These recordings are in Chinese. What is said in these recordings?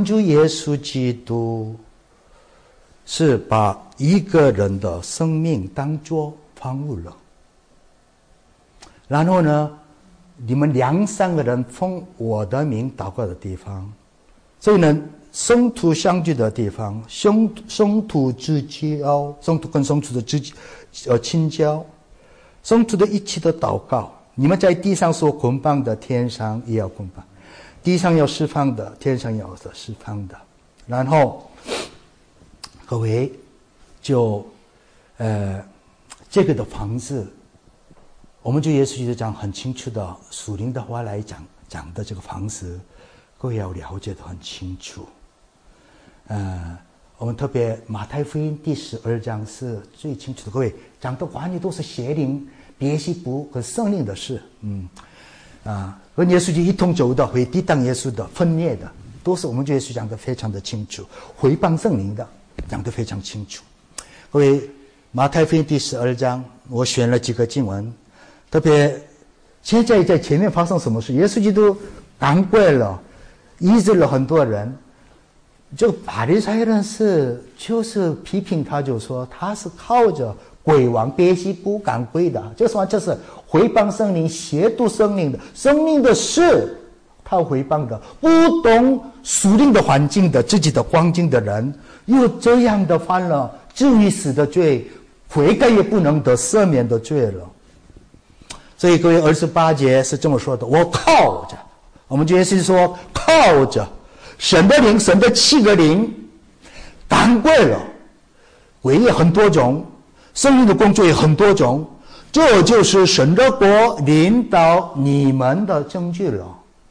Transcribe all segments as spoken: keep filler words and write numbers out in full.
们主耶稣基督是把一个人的生命当作房屋了。然后呢，你们两三个人奉我的名祷告的地方，所以呢，圣徒相聚的地方，圣圣徒之交，圣徒跟圣徒的之呃亲交，圣徒的一起的祷告。你们在地上所捆绑的，天上也要捆绑；地上要释放的，天上也要释放的。然后，各位就呃这个的房子，我们就耶稣基督讲很清楚的属灵的话来讲讲的这个房子，各位要了解得很清楚。呃，我们特别马太福音第十二章是最清楚的，各位讲的关于都是邪灵、别西卜和圣灵的事，嗯，啊，和耶稣就一同走的，会抵挡耶稣的、分裂的，都是我们耶稣讲的非常的清楚。毁谤圣灵的讲得非常清楚。各位，马太福音第十二章，我选了几个经文，特别现在在前面发生什么事？耶稣基督赶过了，医治了很多人。这个法利赛人是就是批评他，就说他是靠着鬼王别西卜赶鬼的，就说这是毁谤圣灵、亵渎圣灵的，生命的事他毁谤的，不懂属灵的环境的自己的光景的人，又这样的犯了至于死的罪，悔改也不能得赦免的罪了。所以各位二十八节是这么说的：我靠着，我们就是说靠着神的灵，神的七个灵赶鬼了，鬼也很多种，圣灵的工作也很多种，这就是神的国领导你们的证据了。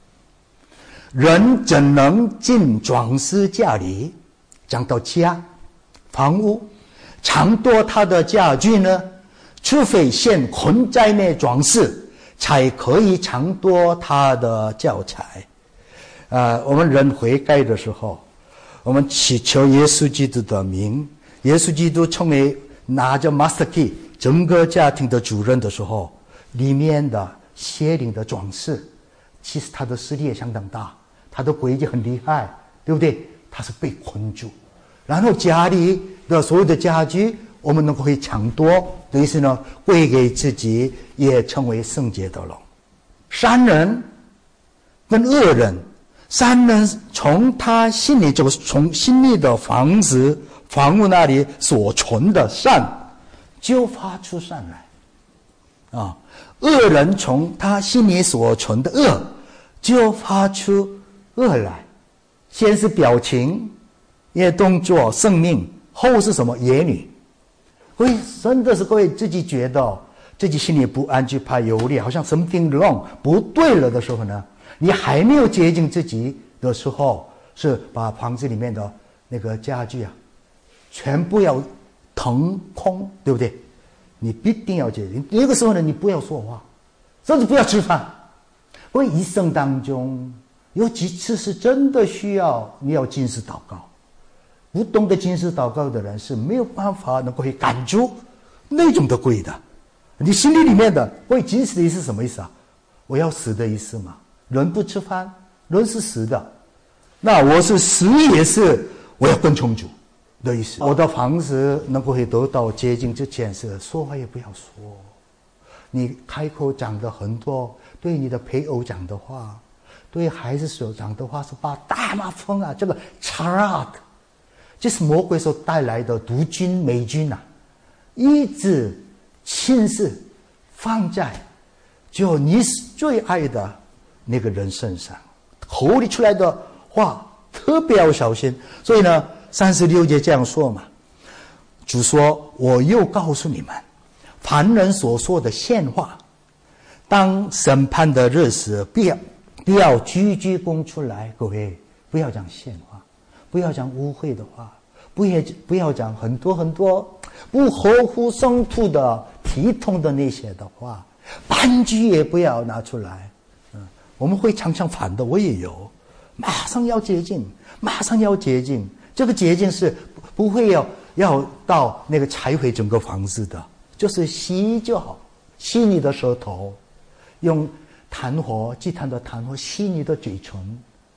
人怎能进装饰家里？讲到家、房屋，抢夺他的家具呢？除非先困在那装饰，才可以抢夺他的教材。呃，我们人悔改的时候，我们祈求耶稣基督的名，耶稣基督成为拿着 master key 整个家庭的主人的时候，里面的邪灵的装饰，其实他的势力也相当大，他的诡计很厉害，对不对？他是被困住，然后家里的所有的家具，我们能够可以抢夺，的意思呢，归给自己，也成为圣洁的了。善人跟恶人，善人从他心里，就是从心里的房子、房屋那里所存的善，就发出善来啊；恶人从他心里所存的恶，就发出恶来。先是表情，也动作、生命，后是什么？言语。所以真的是各位自己觉得自己心里不安，惧怕有力，好像 something wrong 不对了的时候呢，你还没有接近自己的时候，是把房子里面的那个家具啊，全部要腾空，对不对？你必定要接近。那个时候呢，你不要说话，甚至不要吃饭。因为一生当中有几次是真的需要你要禁食祷告。不懂得禁食祷告的人是没有办法能够去赶住那种的鬼的。你心里里面的会禁食的意思是什么意思啊？我要死的意思嘛。人不吃饭，人是死的，那我是死也是我要跟从主的意思。我的房子能够会得到接近之前，是说话也不要说，你开口讲的很多，对你的配偶讲的话，对孩子所讲的话，是把大麻风啊，这个 charade， 这是魔鬼所带来的毒菌霉菌啊，一直亲自放在就你最爱的那个人身上，口里出来的话特别要小心。所以呢，三十六节这样说嘛，主说：我又告诉你们，凡人所说的闲话，当审判的日时，不要不要句句供出来。各位，不要讲闲话，不要讲污秽的话，不要不要讲很多很多不合乎圣徒的体统的那些的话，半句也不要拿出来。嗯，我们会常常反的，我也有，马上要接近，马上要接近。这个接近是不会要要到那个拆毁整个房子的，就是吸就好，吸你的舌头，用炭火祭坛的炭火吸你的嘴唇，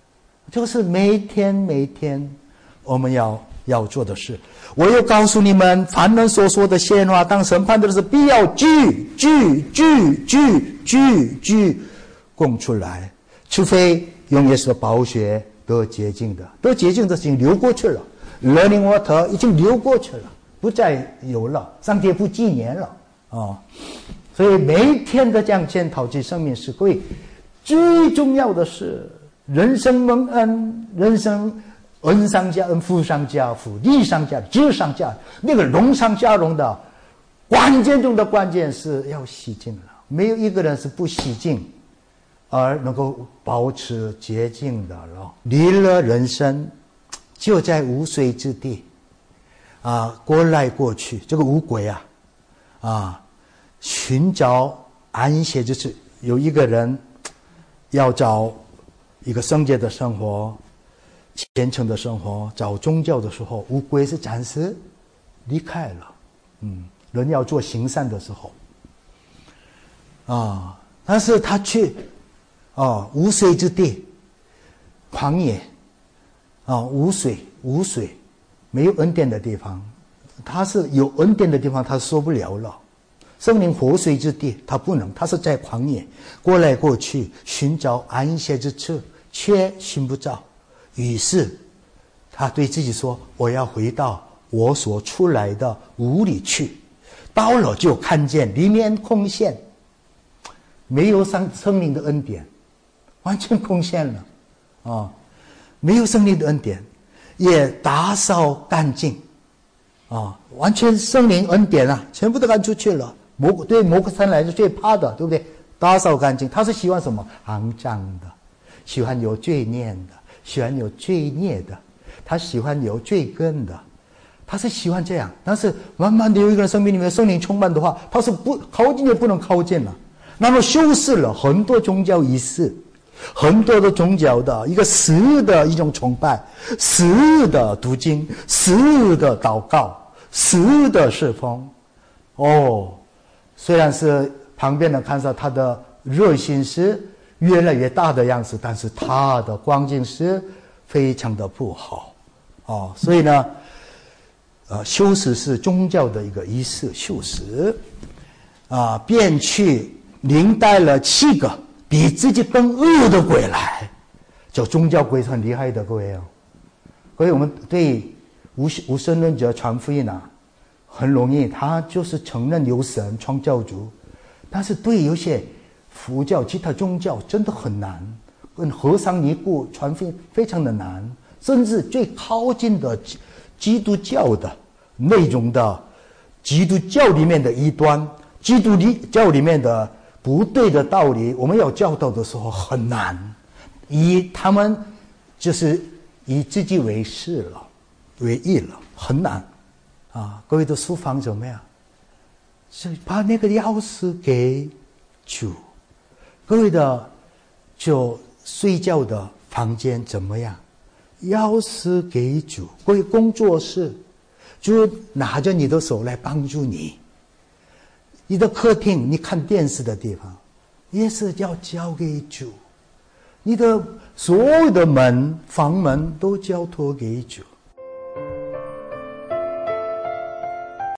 这个是每天每天我们要要做的事。我又告诉你们，凡人所说的闲话，当审判的时候，必要句句句句句句供出来，除非用耶稣的宝血得洁净的，得洁净的事情流过去了 ，Running water 已经流过去了，不再有了，上帝不纪念了啊、哦！所以每一天的这样检讨其生命是各位最重要的是人生蒙恩，人生恩上加恩，福上加福，利上加智上加那个荣上加荣的关键中的关键是要洗净了，没有一个人是不洗净而能够保持洁净的了。离了人生就在无水之地啊，过来过去，这个乌龟啊啊，寻找安歇，就是有一个人要找一个圣洁的生活，虔诚的生活，找宗教的时候，乌龟是暂时离开了。嗯，人要做行善的时候啊，但是他去啊无水之地，旷野啊，无水无水，没有恩典的地方，他是有恩典的地方，他受不了了。圣灵活水之地，他不能，他是在旷野过来过去，寻找安歇之处，却寻不着。于是他对自己说，我要回到我所出来的屋里去。到了就看见里面空闲，没有圣圣灵的恩典，完全空闲了啊！没有圣灵的恩典，也打扫干净啊！完全圣灵恩典啊，全部都赶出去了。魔对魔鬼山来是最怕的，对不对？打扫干净，他是喜欢什么？肮脏的，喜欢有罪孽的，喜欢有罪孽的，他喜欢有罪根的，他是喜欢这样。但是慢慢的有一个人生命里面圣灵充满的话，他是不靠近也不能靠近了。那么修饰了很多宗教仪式，很多的宗教的一个死的一种崇拜，死的读经，死的祷告，死的侍奉。哦，虽然是旁边人看到他的热心是越来越大的样子，但是他的光景是非常的不好哦。所以呢，呃，修饰是宗教的一个仪式，修饰啊，便去领带了七个比自己更恶的鬼来。这宗教鬼是很厉害的，各位哦。各位，我们对无无神论者传福音啊，很容易，他就是承认有神创造主，但是对有些佛教其他宗教真的很难，跟和尚尼姑传福音非常的难，甚至最靠近的基督教的内容的基督教里面的异端，基督教里面的不对的道理，我们要教导的时候很难，以他们就是以自己为是了，为义了，很难啊！各位的书房怎么样？是把那个钥匙给主。各位的就睡觉的房间怎么样？钥匙给主。各位工作室，主拿着你的手来帮助你。你的客厅，你看电视的地方，也是要交给主。你的所有的门、房门都交托给主。